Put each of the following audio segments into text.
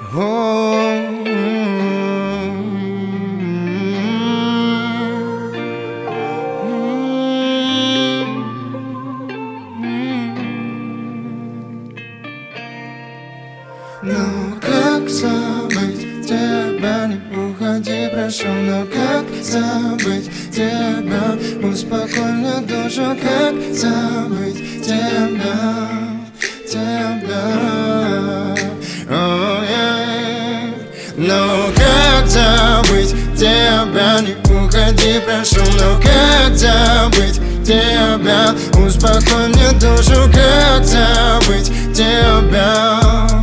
Ну как забыть тебя, не уходи, прошу. Но как забыть тебя, успокой мне душу. Как забыть тебя, oh, yeah. Ну как забыть тебя, не уходи, прошу. Но как забыть тебя, успокой мне душу. Как забыть тебя,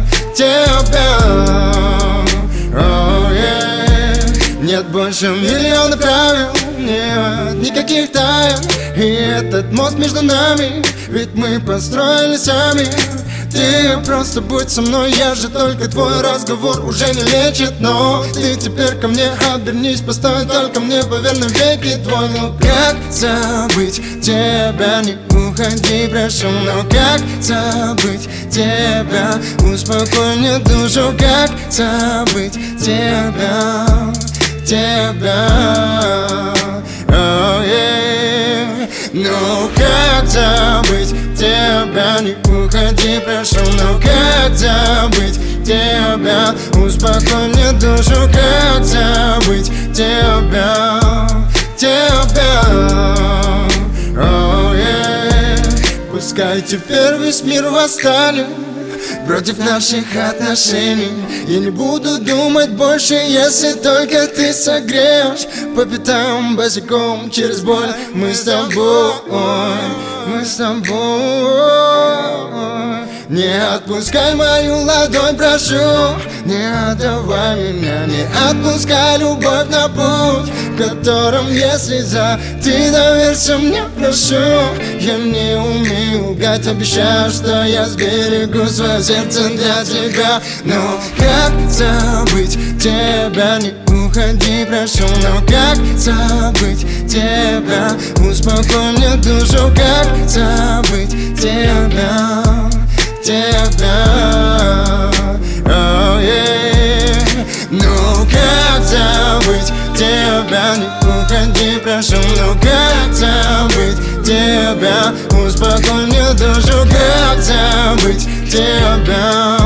oh, yeah. Нет больше миллиона правил, нет никаких тайн. И этот мост между нами, ведь мы построили сами. Ты просто будь со мной, я же только твой разговор уже не лечит. Но ты теперь ко мне обернись, постой только мне, поверь, навеки твой. Ну как забыть тебя, не уходи, прошу. Но как забыть тебя, успокой мне душу. Как забыть тебя, oh, yeah. Ну как забыть тебя, не уходи, прошу. Ну как забыть тебя, успокой мне душу. Как забыть тебя, oh, yeah. Пускай теперь весь мир восстанет против наших отношений. Я не буду думать больше, если только ты согреешь по пятам босиком через боль. Мы с тобой, мы с тобой. Не отпускай мою ладонь, прошу. Не отдавай меня, не отпускай любовь на путь, в котором есть слеза. Ты доверься мне, прошу. Я не умею лгать, обещаю, что я сберегу свое сердце для тебя. Но как забыть тебя, не уходи, прошу. Но как забыть тебя, успокой мне душу. Как забыть тебя, oh, yeah. Ну как забыть тебя, не уходи, прошу. Ну как забыть тебя, успокой мне душу. Как забыть тебя.